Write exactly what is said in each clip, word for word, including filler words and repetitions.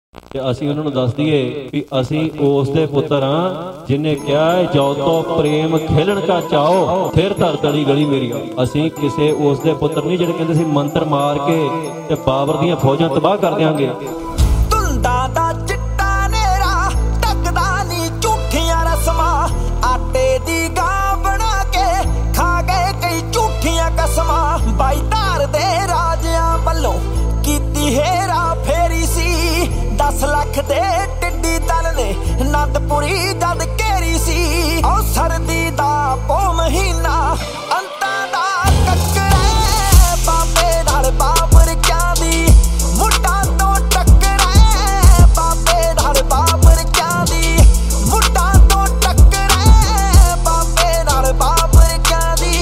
ਤੇ ਅਸੀਂ ਉਹਨਾਂ ਨੂੰ ਦੱਸ ਦਈਏ ਵੀ ਅਸੀਂ ਉਸ ਦੇ ਪੁੱਤਰ ਹਾਂ ਜਿਹਨੇ ਕਿਹਾ ਜੋ ਤੋਂ ਪ੍ਰੇਮ ਖੇਲਣ ਕਾ ਚਾਓ ਫਿਰ ਧਰ ਤਲੀ ਗਲੀ ਮੇਰੀ। ਅਸੀਂ ਕਿਸੇ ਉਸ ਦੇ ਪੁੱਤਰ ਨਹੀਂ ਜਿਹੜੇ ਕਹਿੰਦੇ ਸੀ ਮੰਤਰ ਮਾਰ ਕੇ ਤੇ ਬਾਬਰ ਦੀਆਂ ਫੌਜਾਂ ਤਬਾਹ ਕਰ ਦਿਆਂਗੇ। ਧੁੰਦਾਂ ਦਾ ਚਿੱਟਾ ਨੇਰਾ ਟੱਕਦਾ ਨਹੀਂ ਝੂਠੀਆਂ ਰਸਮਾਂ, ਆਟੇ ਦੀ ਗਾਂ ਬਣਾ ਕੇ ਖਾ ਗਏ ਕਈ ਝੂਠੀਆਂ ਕਸਮਾਂ। ਬਾਈ ਧਾਰ ਦੇ ਰਾਜਿਆਂ ਵੱਲੋਂ ਕੀਤੀ ਹੇਰਾ ਫੇਰੀ ਸੀ, ਦਸ ਲੱਖ ਦੇ ਟਿੱਡੀ ਦਲ ਨੇ ਨੰਦਪੁਰੀ ਜਦ ਘੇਰੀ ਸੀ। ਉਹ ਸਰਦੀ ਦਾ ਪੋ ਮਹੀਨਾ ਅੰਤਾਂ ਦਾ ਕੱਕਰੇ, ਬਾਬੇ ਨਾਲ ਬਾਬਰ ਕਿਆਂ ਦੀ ਮੁੱਢਾਂ ਤੋਂ ਟੱਕਰੇ, ਬਾਬੇ ਨਾਲ ਬਾਬਰ ਕਿਆਂ ਦੀ ਮੁੱਢਾਂ ਤੋਂ ਟੱਕਰੇ, ਬਾਬੇ ਨਾਲ ਬਾਬਰ ਕਿਆਂ ਦੀ।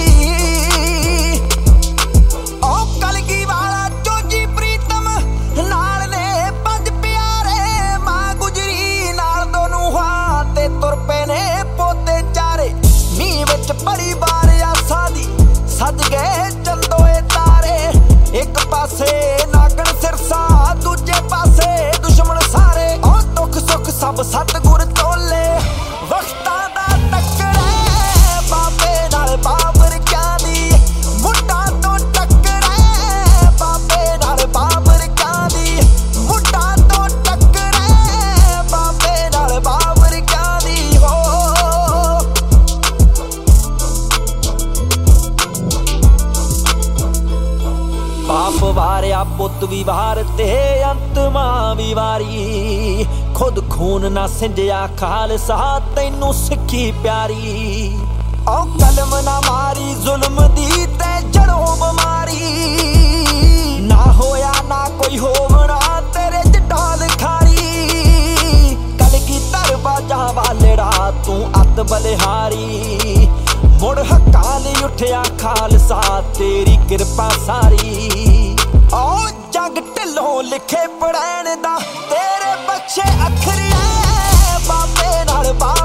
ਉਹ ਕਲਗੀ ਵਾਲਾ ਜੋਜੀ ਪ੍ਰੀਤਮ ਨਾਲ ਨੇ ਪੰਜ ਪਿਆਰੇ, ਮਾਂ ਗੁਜਰੀ ਨਾਲ ਦੋਨੋਂ ਹਾਂ ਤੇ ਤੁਰ ਪਏ ਨੇ ਪੋਤੇ ਚਾਰੇ। ਮੀਂਹ ਵਿੱਚ ਬੜੀ ਬਾਰ ਆਸਾਂ ਦੀ ਸੱਜ ਗਏ ਚੰਦੋਏ ਤਾਰੇ, ਇੱਕ ਪਾਸੇ ਨਾਗਣ ਸਿਰਸਾ ਦੂਜੇ ਪਾਸੇ ਦੁਸ਼ਮਣ ਸਾਰੇ। ਉਹ ਦੁੱਖ ਸੁੱਖ ਸਭ ਸਤਿਗੁਰ ਤੋਲੇ ਵਕਤਾਂ ਦਾ ਟੱਕਰੇ, ਬਾਬੇ ਨਾਲ ਬਾਬਰ ਕਿਆਂ ਦੀ ਮੁੱਢਾਂ ਤੋਂ ਟੱਕਰੇ, ਬਾਬੇ ਨਾਲ ਬਾਬਰ ਕਿਆਂ ਦੀ ਮੁੱਢਾਂ ਤੋਂ ਟੱਕਰੇ, ਬਾਬੇ ਨਾਲ ਬਾਬਰ ਕਿਆਂ ਦੀ। ਹੋ ਬਾਪ ਵਾਰਿਆ ਪੁੱਤ ਵੀ ਵਾਰ ਤੇ ਅੰਤ ਮਾਂ ਵੀ ਵਾਰੀ, ਖੁਦ ਖੂਨ ਨਾ ਸਿੰਜਿਆ ਖਾਲਸਾ ਤੈਨੂੰ ਸਿੱਖੀ ਪਿਆਰੀ। ਉਹ ਕਲਮ ਨਾ ਮਾਰੀ ਜ਼ੁਲਮ ਦੀ ਤੇ ਜੜੋਂ ਬਿਮਾਰੀ, ਨਾ ਹੋਇਆ ਨਾ ਕੋਈ ਹੋਵਣਾ ਤੇਰੇ ਚ ਢਾਲ ਖਾਰੀ। ਕਲਗੀ ਧਰ ਬਾਜਾ ਵਾਲੜਾ ਤੂੰ ਅੱਤ ਬਲਿਹਾਰੀ, ਮੁੜ ਹੱਕਾਂ ਲਈ ਉੱਠਿਆ ਖਾਲਸਾ ਤੇਰੀ ਕਿਰਪਾ ਸਾਰੀ। ਓ ਜੰਗ ਢਿੱਲੋਂ ਲਿਖੇ ਪੜੈਣ ਦਾ ਤੇਰੇ ਬਖਸ਼ੇ ਅੱਖਰ ਐ, ਬਾਬੇ ਨਾਲ ਬਾ